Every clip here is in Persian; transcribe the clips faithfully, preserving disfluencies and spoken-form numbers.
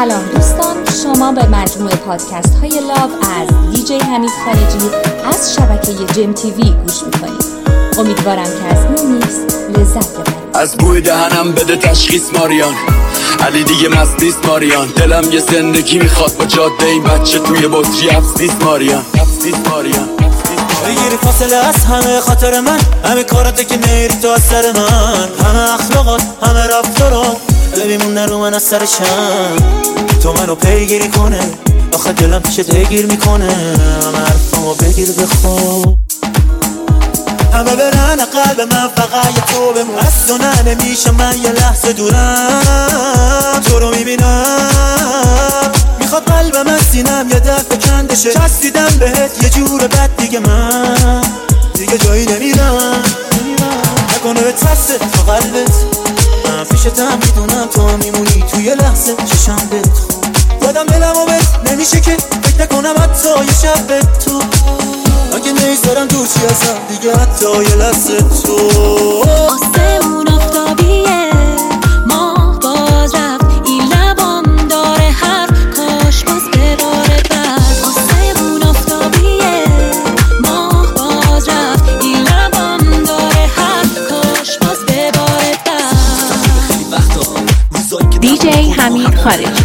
سلام دوستان، شما به مجموعه پادکست های لاو از دیجی حمید خارجی از شبکه جم تیوی گوش میکنید. امیدوارم که از این میکس لذت ببرید. از بوی دهنم بده تشخیص ماریان، علی دیگه مست نیست ماریان. دلم یه زندگی میخواد با جاده این بچه توی بطری حبس نیست ماریان، حبس نیست ماریان. بگیری فاصله از همه خاطر من، همه کارات که میری تو از سر من، همه اخلاقات همه رفتارات ببیمون نرو من از سرشم. تو منو پیگیری کنه آخه دلم پیشت اگیر میکنه، همه حرفامو بگیر بخواب. همه برن قلب من فقط یه تو بمون، از تو نه نمیشه من یه لحظه دورم. تو رو میبینم میخواد قلبم از سینم یه دفعه کندشه، چسبیدم بهت یه جور بد دیگه من دیگه جایی نمیرم. نکنه به ترست تو قلبت من پیشتم میدونم تو هم میمونی توی لحظه چشم بهت خوب. یادم دلم و بهت نمیشه که فکر نکنم حتی یه شب به تو، اگه نیستارم دور چی ازم دیگه حتی یه لحظه تو. آسمون آفتابیه ماه باز رفت، این لبام داره هر کاش باز بباره بعد. آسمون آفتابیه ماه باز رفت، این لبام داره هر کاش باز بباره بعد. دیجی حمید خارجی.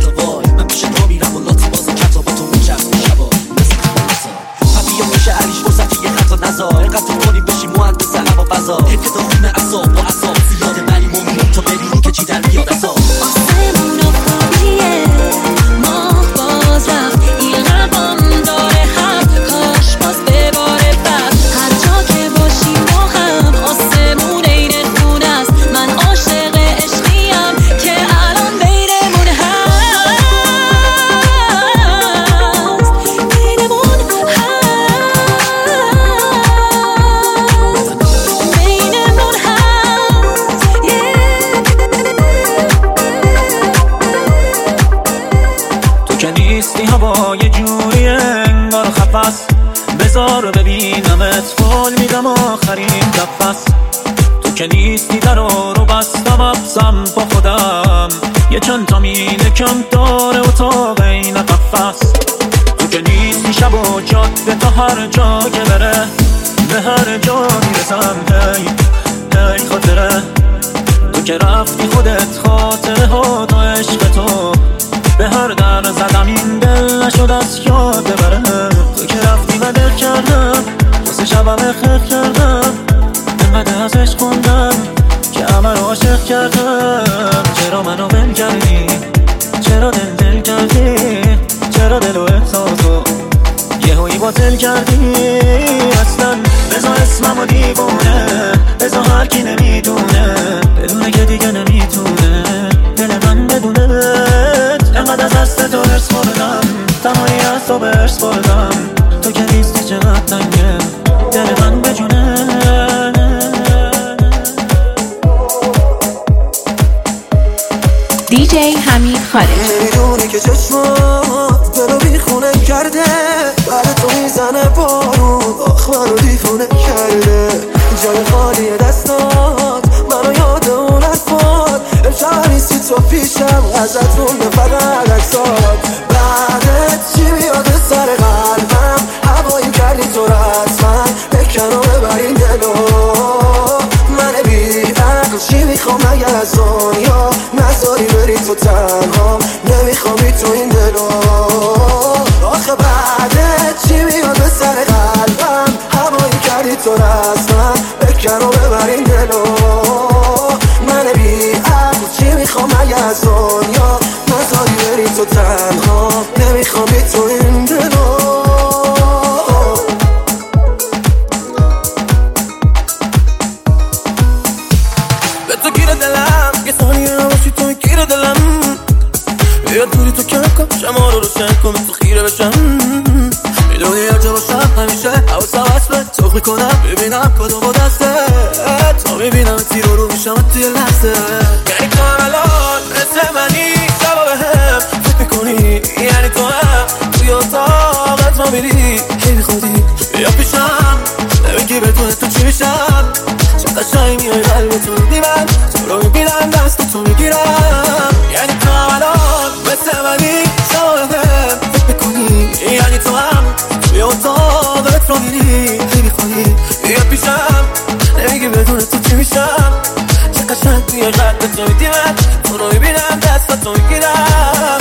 بذار ببینمت فال میدم آخرین دفعه. تو که نیستی در رو بستم افزم با خودم، یه چند تا مینه کم داره اتاق این قفص. تو که نیستی شب و جاده تا هر جا که بره به هر جا میرسم. هی هی خاطره تو که رفتی خودت خاطره ها تا عشق تو به هر در زدم این دل نشد از یاد ببره. تو که رفتی و دل کردم واسه شبم خیلی کردم، انقدر از عشق خوندم که همه رو عاشق کردم. چرا منو بل کردی؟ چرا دل دل کردی؟ چرا دل و احساسو یه هایی باطل کردی؟ اصلا بذار اسممو دیوونه، بذار هر کی نمیدونه بدونه که دیگه نمیتونه دل من بدونه. انقدر از دست تو ارس بردم، تنهایی از تو برس بردم. تو که نیستی چقدر تنگه دل من بجونه. دیجی حمید خارجی. نمیدونی که چشمات دلو بیخونه کرده، بعد تو میزنه بارون آخ منو دیفونه کرده. جای خالی دستات منو یاد اون حرفات، امشب نیستی تو پیشم ازتون به فقط عکسات. بعدت چی میاد سر قلبم، هوایی کردی تو رسما بکن و ببرین دلو. من بی عقل چی میخوام اگر از دنیا نذاری بری تو تنها، نمیخوام تو این دلو. آخه بعدت چی میاد به سر قلبم، هوایی کردی تو رسما بکن و ببرین دلو. من بی عقل چی میخوام اگر از دنیا نذاری بری تو تنها، نمیخوام تو این دلو. به تو گیر دلم یه ثانیه نباشی تو گیر دلم، بیا دوری تو کم کن شما رو روشن کن تو خیره بشم. میدونی هر جا باشم همیشه حواسم هست به تو میکنم، ببینم کدوم با دسته تو میبینم تیر رو میشم توی لحظه. یعنی تو هم الان مثل منی شبا به هم فکر میکنی، یعنی تو هم توی اتاقت ما میری خیلی خودی بیا پیشم نمیگی بدون تو چی میشم. چه قشنگ میای قلب تو میدی من، تو رو میبینم دست تو میگیرم. یعنی تو هم الان مثل منی میای قلب تو میدی من تو رو میبینم دست تو میگیرم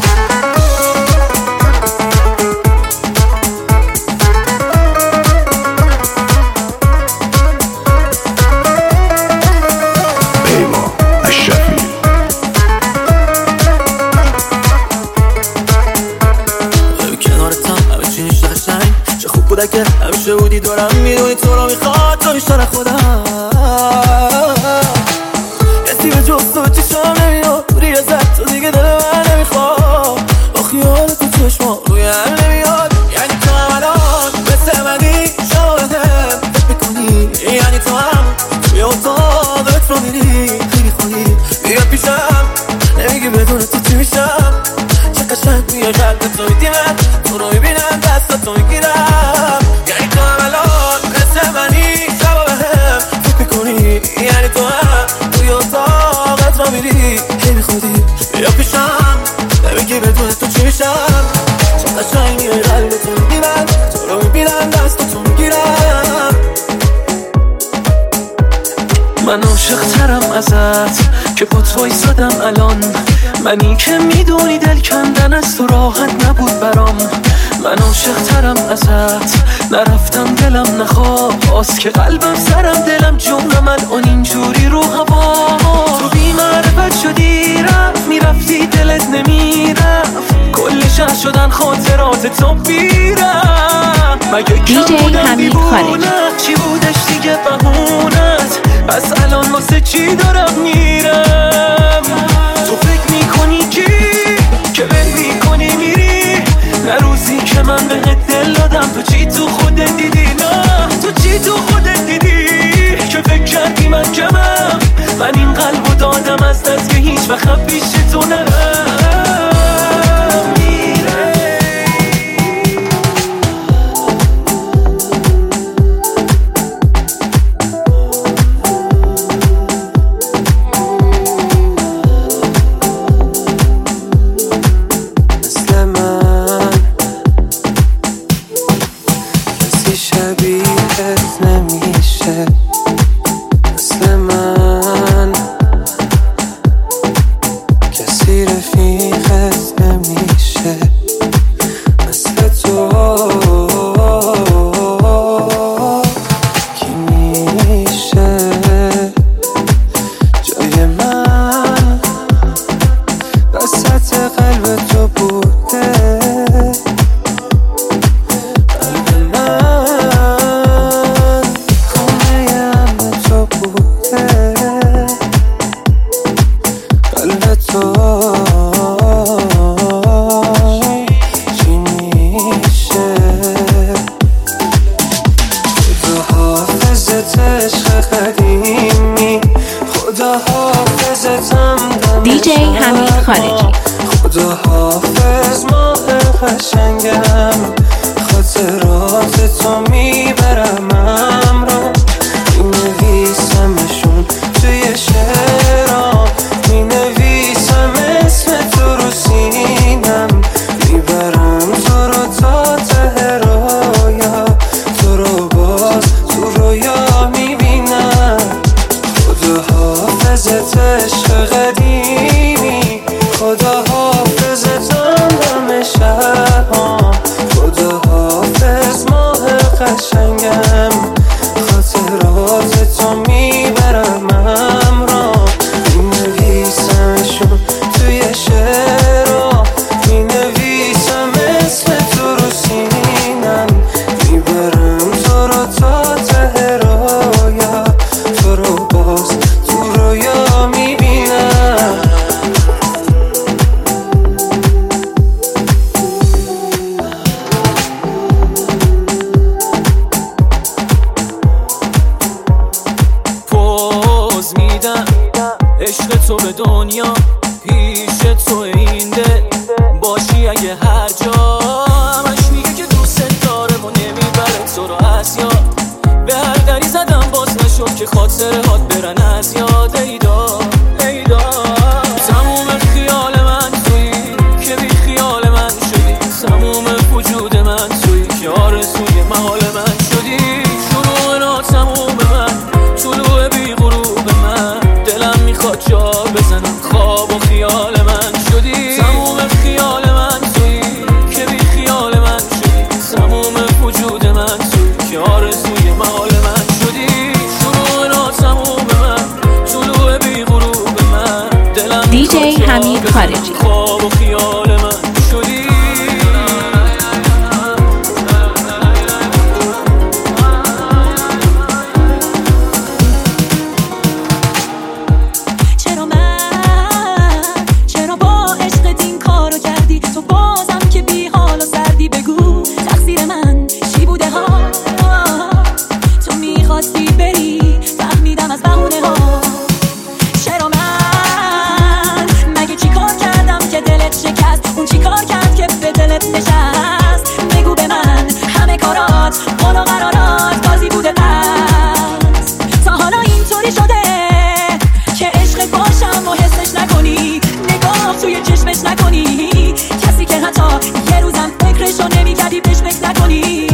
پیما اشرفی کنارتم همه چی میشه قشنگ چه خوب بوده که همیشه بودی دورم میدونی تو رو میخواد تو بیشتر خودم کسی به جز تو چشم نمیاد دوری ازت تو دیگه دل من نمیخواد با خیال تو چشما روی هم نمیاد یعنی تو هم الان مثل منی شاهدم فکر میکنی یعنی تو هم توی اتاقت رو میری خیلی خواهی بیا پیشم نمیگی بدون تو چی میشم چه قشنگ میای قلب تو میدی من تو رو میبینم دست تو میگیرم یعنی تو هم الان مثل منی شبا به هم فکر میکنی یعنی تو هم توی اتاقت رو میری خیلی خودی بیا پیشم نمیگی بدون تو چی میشم چه قشنگ میای قلب تو میدی من تو رو میبینم دست تو میگیرم من عاشق ترم ازت که با تو ایستادم الان منی که میدونی دل کندن از تو راحت نبود برام من عاشق ترم ازت نرفتم دلم نخواست که قلبم سرم دلم جونم الان اینجوری رو هوا تو بی معرفت شدی رفت میرفتی دلت نمیرفت کل شهر شدن خاطرات تو بیرم مگه کم بودم دیوونه چی بودش دیگه بهونت پس الان واسه چی دارم میرم تو فکر میکنی کی که بل میکنی میری نه روزی که من بهت دل دادم تو چی تو خودت دیدی نه تو چی تو خودت دیدی که فکر کردی من کمم من این قلبو دادم از دست که هیچ وقت پیش تو نرم دیجی حمید خارجی. خدا حافظ ماه قشنگم خاطرات تو میبرم امرو مینویسمشون توی شعرام مینویسم اسم تو رو سینم میبرم تو رو تا ته رویا تو رو باز تو رویا میبینم خدا حافظت عشق قدیمی خدا حافظتم همه شبام خدا حافظ ماه قشنگم خاطرات تو میبرم امرام مینویسمشون توی شعرام مینویسم اسم تو رو سینم میبرم تو رو تا ته رویا تو رو باز تو رویا میبینم پوز میدم عشق تو به دنیا پیش تو این دل باشی اگه هر جا همش میگه که دوست داره و نمیبره تو رو از یاد به هر دری زدم باز نشد که خاطره هات برن از یاد ایدا ایدا تموم خیال من توی که بی خیال من شدی تموم وجود من توی که آرزوی محال من شدی شروع نا تموم من طلوع بی غروب من دلم میخواد جا بزنم. خواب و خیال من شدی، تموم خیال من توی که بی خیال من شدی، تموم وجود من توی که آرزوی محال من شدی. شروع نا تموم من، طلوع بی غروب من، دلم دی جی حمید خارجی. خواب و خیال من شدی. چرا من، چرا با عشقت این کارو کردی؟ تو بازم که بی حال و سردی، بگو تقصیر من چی بوده ها؟ تو میخواستی بری، فهمیدم از بهونه ها. چرا من، مگه چی کار کردم که دلت شکست؟ اون چی کار کرد که به دلت نشست؟ بگو به من همه کارات، قول و قرارات بازی بوده پس. تا حالا اینطوری شده که عشقت باشم و حسش نکنی، نگاه توی چشمش نکنی، کسی که حتی یه روزم فکرشو نمی‌کردی بهش فکر نکنی.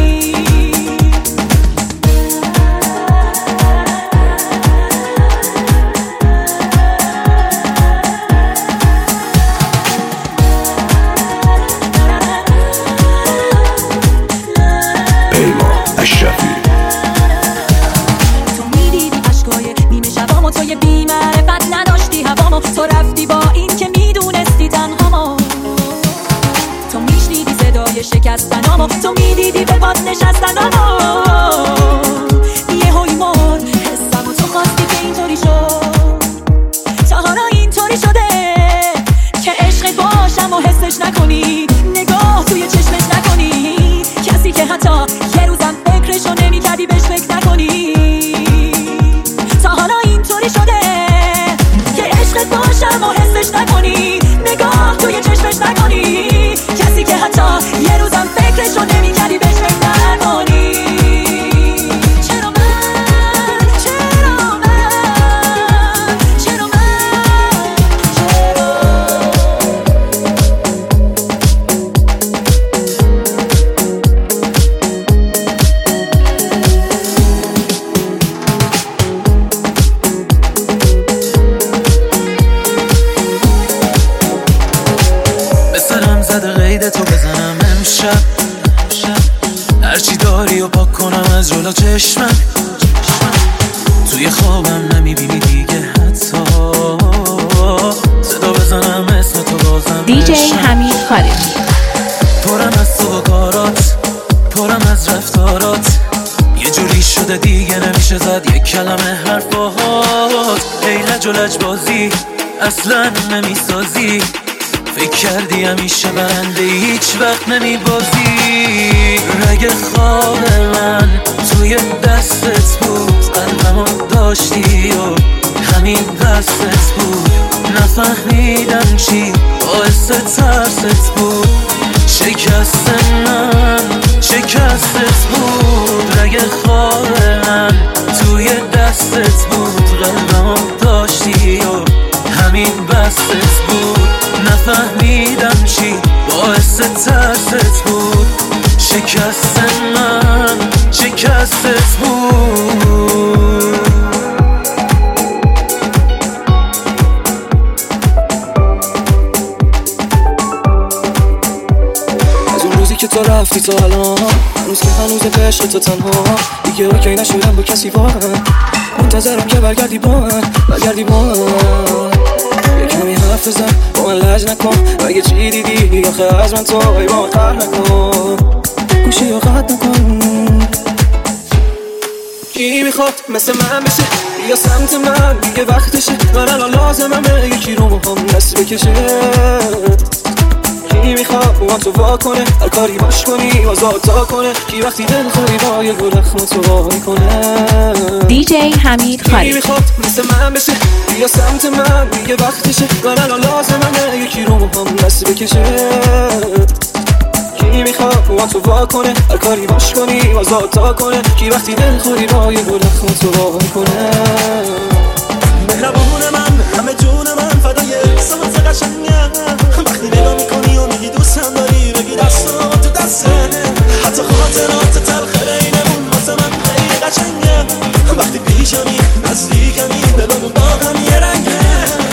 پیمان اشرفی. تو میدیدی عشقای نیمه شبامو، تو یه بی‌معرفت نداشتی هوامو، تو رفتی با این که میدونستی تنهامو، تو میشنیدی صدای شکستنامو، تو میدیدی به پات نشستنامو. یه هوی مرد حسمو، تو خواستی که اینطوری شد. تا حالا اینطوری شده که عشقت باشم و حسش نکنی، نگاه توی چشمش نکنی، کسی که حتی یه روزم فکرشو نمی‌کردی بهش فکر نکنی. تا حالا اینطوری شده که عشقت باشم و حسش نکنی، نگاه توی چشمش نکنی، کسی که حتی یه روزم فکرشو نمی‌کردی بهش فکر نکنی. چرا من، چرا من، چرا من، چرا به سرم زده قید تو بزنم امشب، هرچی داری و پاک کنم از جلو چشمم. توی خوابم نمیبینی دیگه حتی، صدا بزنم اسم تو بازم دی جی بشم. حمید خارجی. پرم از تو و کارات، پرم از رفتارات، یه جوری شده دیگه نمیشه زد یک کلمه حرفات. ای لج و لج بازی اصلا نمیسازی، فکر کردی همیشه برنده هیچ وقت نمیبازی. رگ خواب من توی دستت بود، قلبمو داشتی و همین دستت بود. نفهمیدم چی باعث ترست بود، شکست من شکستت بود. رگ خواب من توی دستت بود، قلبمو داشتی و همین بستت بود. نفهمیدم چی باعث ترست بود، شکست من شکستت بود. از اون روزی که تو رفتی تا الان، هنوز که هنوز عشق تو تنها، دیگه اوکی نشدم با کسی واقعا. منتظرم که برگردی با من، برگردی با من. یه کمی حرف بزن با من، لج نکن، اگه چی دیدی آخه از من تو ای با من قهر نکن، گوشی رو قطع نکن. کی میخواد مثل من بشه یا سمت من، دیگه وقتشه، من الان لازممه یکی رو با هم دست بکشه. کی میخواد با تو وا کنه، هر کاری باش کنی آزاد تا کنه، کی وقتی دل خوری با یه گل اخم تو وا میکنه. دی جی حمید کی خارجی. میخواد مثل من بشه یا سمت من، دیگه وقتشه، من الان لازممه یکی رو با هم دست بکشه. کی میخواد با تو وا کنه، هر کاری باش کنی آزاد تا کنه، کی وقتی دل خوری با یه گل اخم تو وا میکنه. مهربون من، همه جون من، فدای احساسات قشنگم. وقتی نگاه میکنی و میگی دوستم داری، بگی دستم تو دسته، حتی خاطرات تلخ بینمون واسه من خیلی قشنگه. وقتی پیشمی نزدیکمی، دلمون با هم یه رنگه.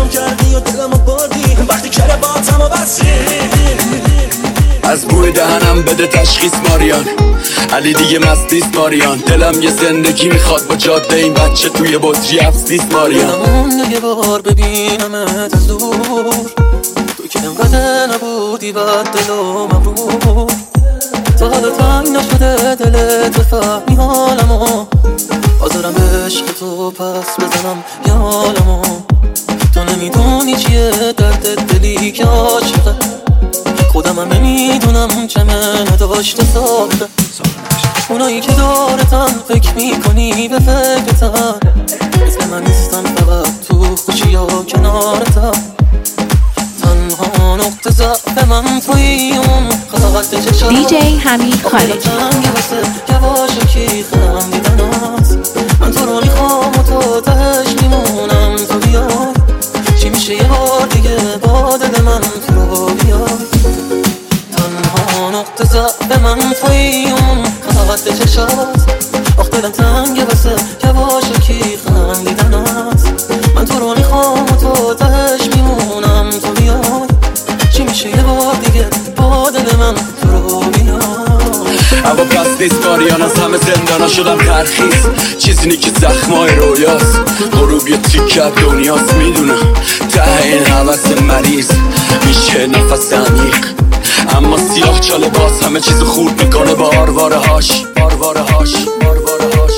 پنهان کردی و دلمو بردی وقتی کرباتمو بستی. از بوی دهنم بده تشخیص ماریان، علی دیگه مست نیست ماریان. دلم یه زندگی میخواد با جاده این بچه توی بطری حبس نیست ماریان. دلمون یه بار ببینمت از دور، تو که انقدر نبودی بد دل و مبرور. تا حالا تنگ نشده دلت بفهمی حالمو، حاضرم عشق تو پس بزنم یه حالمو. تو نمیدونی چیه درد دلی که عاشقه، خودم هم نمیدونم چمه نداشته ساخته. اونایی که دارتن فکر میکنی به فکرتن، مثل من نیستن فقط تو خوشی یا کنارتن. تنها نقطه ضعف من توی اون خطاقت چشم دی جی حمید خارجی. یواشکی خم دیدنات، من تو رو میخوام و تو تهش میمونم. تو بیای چی میشه یه بار دیگه با دل من تو رو بیای. تنها نقطه ضعف من توی اون خطاقت چشات، آخ دلم تنگه واسه یواشکی خم دیدنات. من تو رو میخوام و تو تهش میمونم. تو بیای چی میشه یه بار دیگه با دل من تو رو بیای. اما پس نیست ماریان، از همه زندانا شدم ترخیص. چیزی نی که زخمای رویاست، غروب یه تیکت دنیاست. میدونم ته این حوث مریض میشه نفس عمیق، اما سیاه چاله باز همه چیزو خورد میکنه با آرواره هاش آرواره هاش آرواره هاش.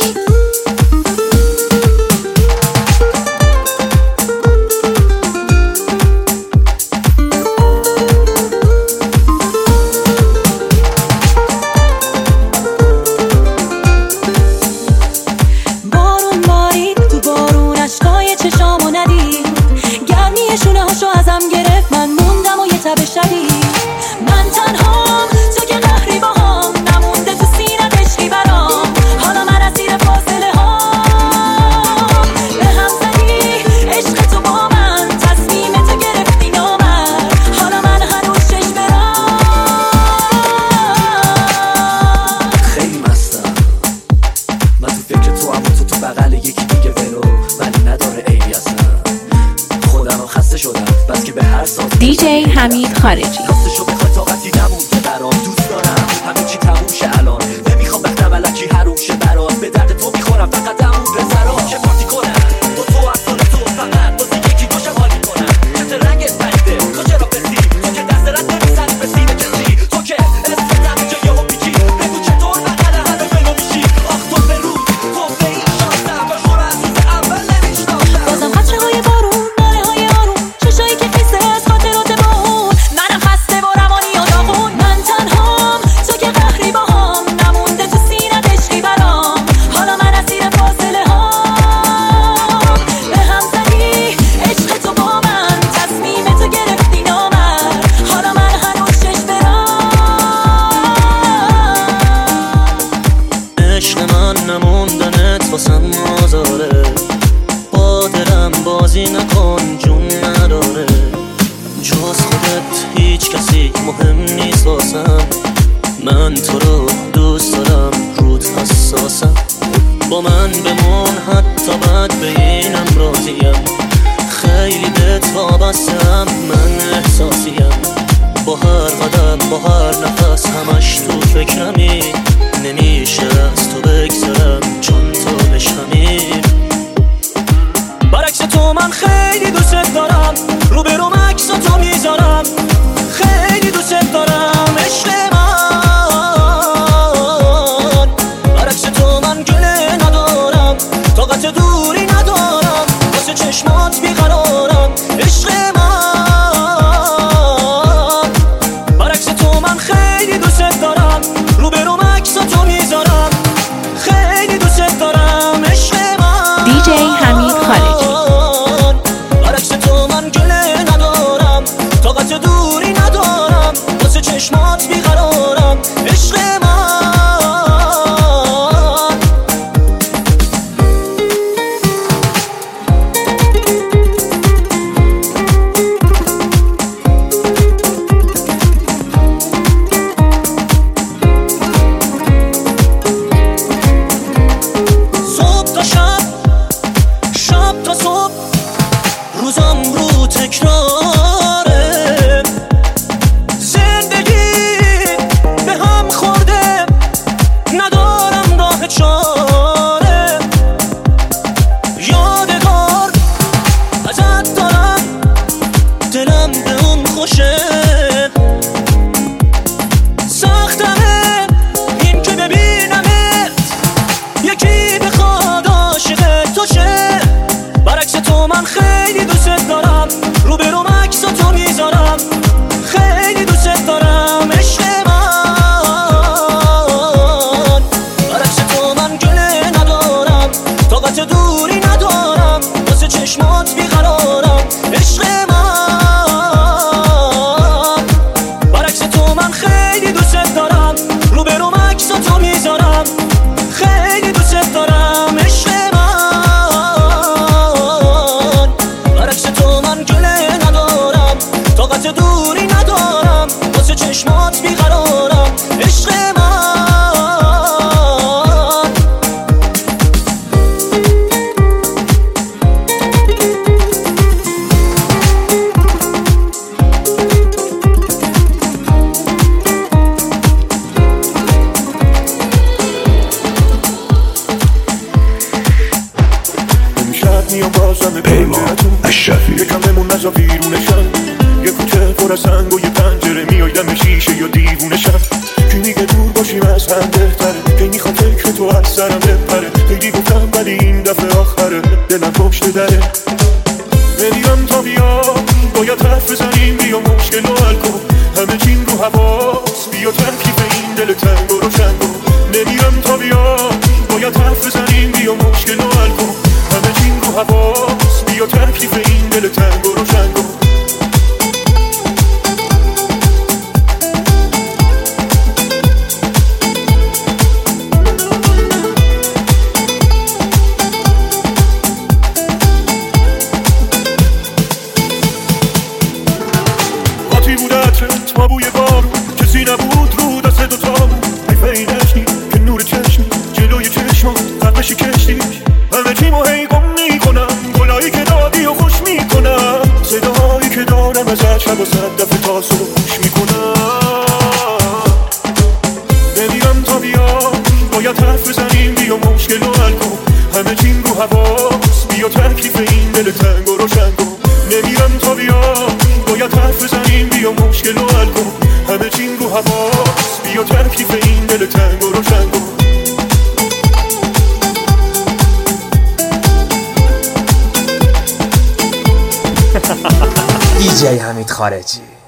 بارون بارید تو بارون اشکای چشامو ندید، گرمی شونه هاشو ازم گرفت من موندم و یه تب شدید. من تنهام تو که قهری باهام، نمونده تو سینه عشقی برام. حالا من اسیر فاصله ها به هم زدی عشق تو با من، تصمیم تو گرفتی نامرد. حالا من هنوز چشم برام خیلی مستم من تو فکر تو، اما تو تو بغل یکی دیگه ولو ولی نداره عیبی اصلا. خودم خسته شدم بس که به هر ساعت دی جی حمید خارجی. خسته شده خواهد طاقتی نمونده برام. دوست دارم همه چی تموشه الان، نمیخوام وقت ملکی حروشه برات. به درد تو میخورم فقط دمون بذارم که پارتی کنم با تو از سال تو فقط بازی یکی دوشم حالی کنم. چه رنگت پریده تو چرا بسی، تو که دست رد نمیزنی به سینه کسی، تو که اسمت همینجا یهو پیچی. بگو چطور بغل همه منو میشی. آخ تو به روز تو به این شانسم و شور از روز اول نمیشناسم. بازم قطره های بارون ناله های آروم، چشایی که خیسه از خاطرات با اون. منم خسته و روانی و داغون. من تنهام تو که قهری باهام، نمونده تو سینه عشقی برام. حالا من اسیر فاصله ها به هم زدی عشق تو با من، تصمیم تو گرفتی نامرد. حالا من هنوز چشم برام. عشق من نموندنت واسم آزاره، با دلم بازی نکن جون نداره. جز خودت هیچ کسی مهم نیست واسم، من تو رو دوست دارم رود حساسم. با من بمون حتی بعد به اینم راضیم، خیلی بهت وابستم من احساسیم. با هر قدم با هر نفس همش تو فکرمی، نمیشه از تو بگذرم چون تو بشمی. برعکس تو من خیلی دوست دارم، رو به روم عکس تو میذارم. خیلی دوست دارم عشق من، برعکس تو من گله ندارم، طاقت دوری ندارم، واسه چشمات بیقرارم عشق من. برعکس تو من خیلی دوست دارم، رو به روم عکس تو میذارم. خیلی دوست دارم عشق من. دی جی حمید خارجی. برعکس تو من گله ندارم، طاقت دوری ندارم، واسه چشمات بیقرارم عشق من. صبح تا شب، شب تا صبح، روزم رو تکراره. زندگی به هم خورده ندارم راه چاره. یادگار ازت دارم دلم به اون خوشه. سختمه این که ببینمت یکی بخواد عاشق تو شه. برعکس تو من خیلی دوست دارم، رو به روم عکس تو میذارم. خیلی دوست دارم عشق من. برعکس تو من گله ندارم، طاقت دوری ندارم، واسه چشمات بیقرارم عشق من. برعکس تو من خیلی دوست دارم، رو به روم عکس تو میذارم. خیلی دوست دارم عشق من. برعکس تو من گله ندارم، طاقت دوری ندارم، واسه چشمات بیقرارم عشق من. امشب میام بازم پیما اشرفی یکم بمون نزا بیرونشم. یه کوچه پر از سنگ و یه پنجره میای دم شیشه یا دیوونشم. کی میگه دور باشیم از هم بهتره، کی میخوام فکر تو از سرم بپره. خیلی گفتم ولی این دفعه آخره، دلم پشت دره. نمیرم تا بیا باید حرف بزنیم، بیا مشکل رو حل کن. همه چیم رو حواس بیا ترکیب این دل تنگ و روشن کن. نمیرم تا بیا باید حرف بزنیم، بیا مشکل رو حل کن. همه چیم رو حواس بیا ترکیب این دل تنگ و روشن کن. آتی بود عطرت ما بوی بارون، کسی نبود رو دست دوتامون. حیفه این عشقی که نور چشمی جلوی چشمات قبلشی کشتیش. همه چیمو هی گم میکنم، گلایی که دادی و خوش میکنم. صدایی که دارم ازت شب و صد دفعه تا صبح گوش میکنم. نمیرم تا بیا باید حرف بزنیم، بیا مشکل رو حل کن. همه چیم رو حواس بیا ترکیب این دل تنگ و روشن کن. نمیرم تا بیا باید حرف بزنیم، بیا مشکل رو حل کن. همه چیم رو حواس بیا ترکیب این دل تنگ و روشن کن. دی جی حمید خارجی.